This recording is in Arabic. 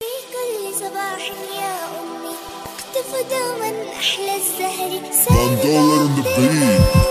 في كل صباح يا أمي أقطف دوما أحلى الزهر. $1 on the beat.